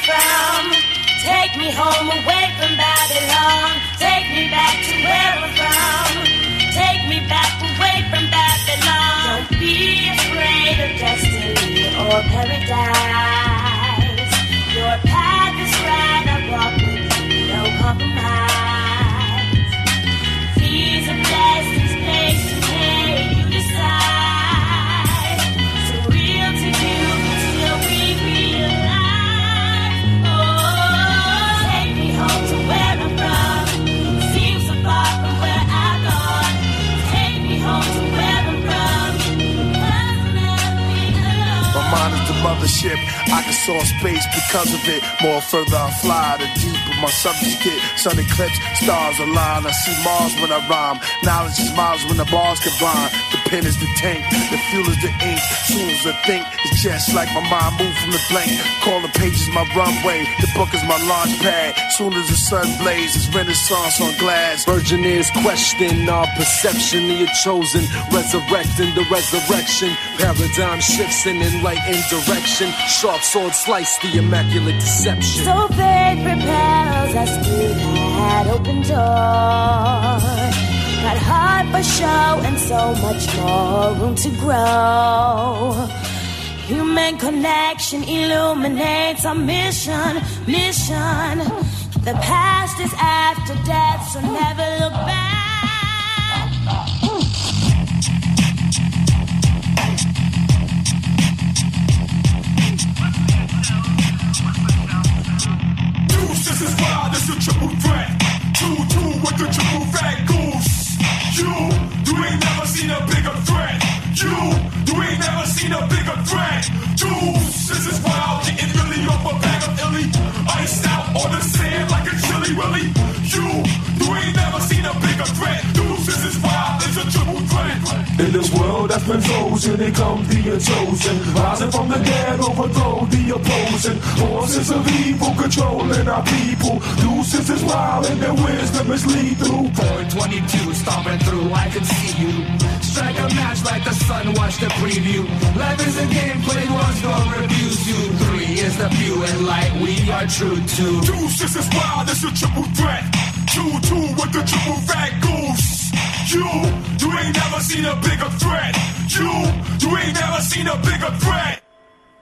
from. Take me home away from Babylon. Take me back to where I'm from. Take me back away from Babylon. Don't be afraid of destiny or paradise. Your path is right, I walk with you, no compromise. These are blessings placed to make you decide. So real to you can still be realized. Oh, take me home to where I'm from. Seems so far from where I've gone. Take me home to where I'm from. I'll never be alone. My mind is the mothership. I can soar space because of it. More further I fly, the deeper my subjects get. Sun eclipse, stars align. I see Mars when I rhyme. Knowledge is miles when the bars combine. The pen is the tank, the fuel is the ink. Soon as I think, it's just like my mind move from the blank. Call the pages my runway, the book is my launch pad. Soon as the sun blazes, Renaissance on glass. Virgin is question our perception. The chosen, resurrecting the resurrection. Paradigm shifts in enlightened direction. Sharp sword slice the immaculate deception. So faith propels us through that open door. Got heart for show and so much more room to grow. Human connection illuminates our mission. The past is after death, so never look back. This is wild, this is a triple threat. 2-2 with the triple fat goose. You ain't never seen a bigger threat. You ain't never seen a bigger threat. Juice, this is wild, getting really off a bag of illy. Iced out on the sand like a chili willy. You ain't never seen a bigger threat. Juice, this is wild, it's a triple threat. In this world that's been frozen, it comes the chosen. Rising from the dead, overthrow the opposing. Forces of evil controlling our people. Deuces is wild and their wisdom is lethal. 422 stomping through, I can see you. Strike a match like the sun, watch the preview. Life is a game played once, don't abuse you. 3 is the few and light, we are true too. Deuces is wild, it's a triple threat. 2-2 with the triple fat goose. You ain't never seen a bigger threat. You ain't never seen a bigger threat.